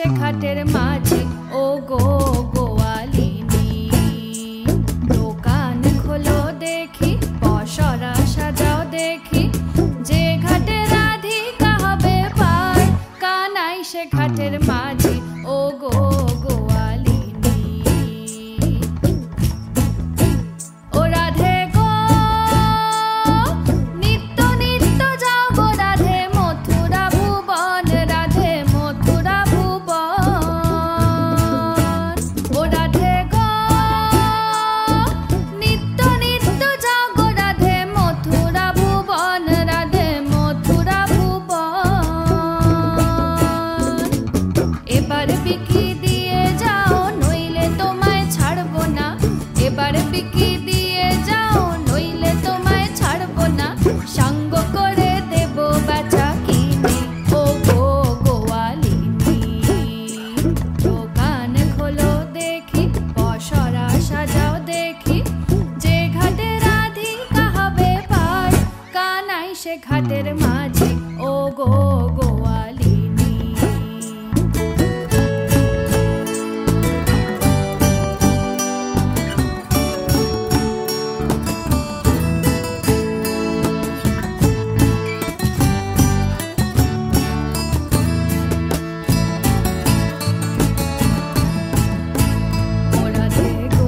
ঘাটের মাঝি ও গো গোয়ালিনী। দোকান খোলো দেখি, পসরা সাজাও দেখি, যে ঘাটে রাধিকা হবে পার, কানাই সে ঘাটের মাঝি ও গো গোয়ালিনী। ও রাধে গো নিত্য নিত্য যাও গো রাধে মথুরা ভুবন, রাধে মথুরা ভুবন। ও রাধে গো নিত্য নিত্য যাও গো রাধে মথুরা ভুবন, রাধে মথুরা ভুবন। এবার বিকি দিয়ে যাও নইলে তোমায় ছাড়বো না, এবার বিকি দিয়ে যাও নইলে তোমায় ছাড়বো না, সঙ্গ করে দেব বেচা কিনে ও গো গোয়ালিনী। দোকান খোলো দেখি, পসরা সাজাও দেখি, যে ঘাটে রাধিকা হবে পার, কানাই সে ঘাটের মাঝি ও গো গোয়ালিনী। ও রাধে গো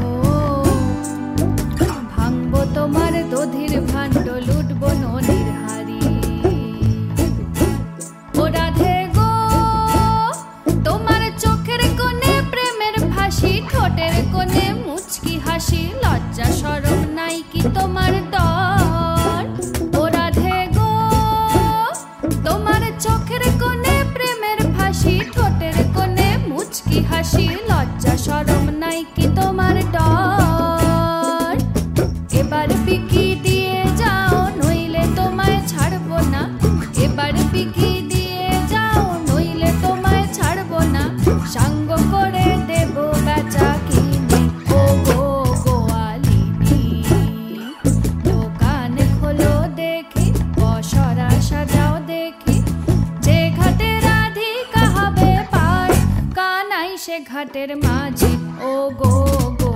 ভাঙবো তোমার দধির ভাণ্ড, লুটবো নদীর হাড়ি। ও রাধে গো তোমার চোখের কোণে প্রেমের ফাঁসি, ঠোঁটের কোণে মুচকি হাসি, লজ্জা শরম নাই কি তোমার ডর। ও রাধে গো তোমার চোখের কোণে প্রেমের ফাঁসি, ঠোঁটের কোণে মুচকি হাসি, লজ্জা শরম নাই কি তোমার ডর। এবার বিকি দিয়ে যাও নইলে তোমায় ছাড়বো না, এবার বিকি দিয়ে যাও নইলে তোমায় ছাড়বো না, সঙ্গ করে দেব বেচা কিনে ও গো গোয়ালিনী। দোকান খোলো দেখি, পসরা সাজাও দেখি, যে ঘাটে রাধিকা হবে পার, কানাই সে ঘাটের মাঝি ও গো